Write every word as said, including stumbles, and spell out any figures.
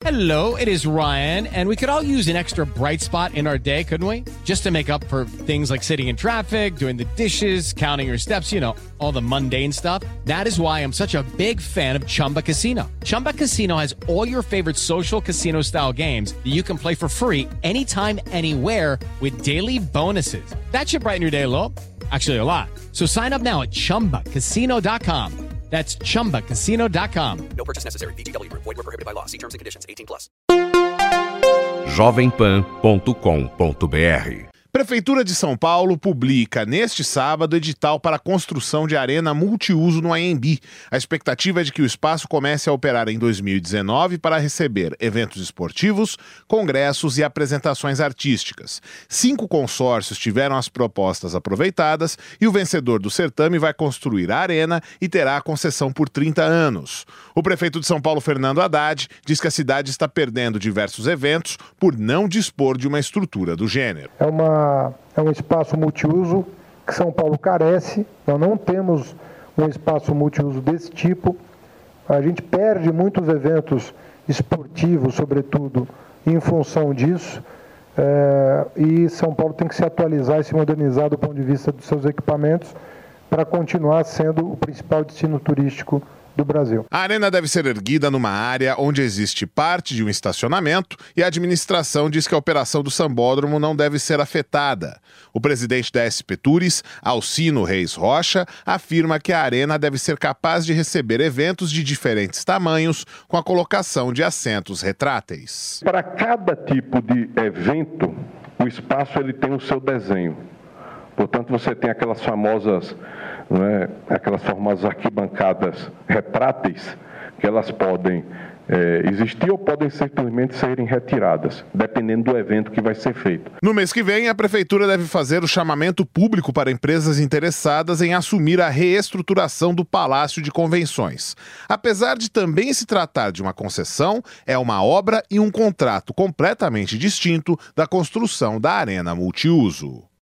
Hello, it is Ryan, and we could all use an extra bright spot in our day, couldn't we? Just to make up for things like sitting in traffic, doing the dishes, counting your steps, you know, all the mundane stuff. That is why I'm such a big fan of Chumba Casino. Chumba Casino has all your favorite social casino-style games that you can play for free anytime, anywhere with daily bonuses. That should brighten your day a little. Actually, a lot. So sign up now at chumba casino dot com. That's chumba casino dot com. No purchase necessary. V G W Group. Void where prohibited by law. See terms and conditions. eighteen plus. jovem pan ponto com ponto br. Prefeitura de São Paulo publica neste sábado edital para a construção de arena multiuso no Anhembi. A expectativa é de que o espaço comece a operar em dois mil e dezenove para receber eventos esportivos, congressos e apresentações artísticas. Cinco consórcios tiveram as propostas aproveitadas e o vencedor do certame vai construir a arena e terá a concessão por trinta anos. O prefeito de São Paulo, Fernando Haddad, diz que a cidade está perdendo diversos eventos por não dispor de uma estrutura do gênero. É uma É um espaço multiuso que São Paulo carece. Nós não temos um espaço multiuso desse tipo. A gente perde muitos eventos esportivos, sobretudo, em função disso. É, e São Paulo tem que se atualizar e se modernizar do ponto de vista dos seus equipamentos para continuar sendo o principal destino turístico do Brasil. A arena deve ser erguida numa área onde existe parte de um estacionamento e a administração diz que a operação do sambódromo não deve ser afetada. O presidente da S P Tours, Alcino Reis Rocha, afirma que a arena deve ser capaz de receber eventos de diferentes tamanhos com a colocação de assentos retráteis. Para cada tipo de evento, o espaço ele tem o seu desenho. Portanto, você tem aquelas famosas, não é, aquelas famosas arquibancadas retráteis, que elas podem é, existir ou podem simplesmente serem retiradas, dependendo do evento que vai ser feito. No mês que vem, a Prefeitura deve fazer o chamamento público para empresas interessadas em assumir a reestruturação do Palácio de Convenções. Apesar de também se tratar de uma concessão, é uma obra e um contrato completamente distinto da construção da Arena Multiuso.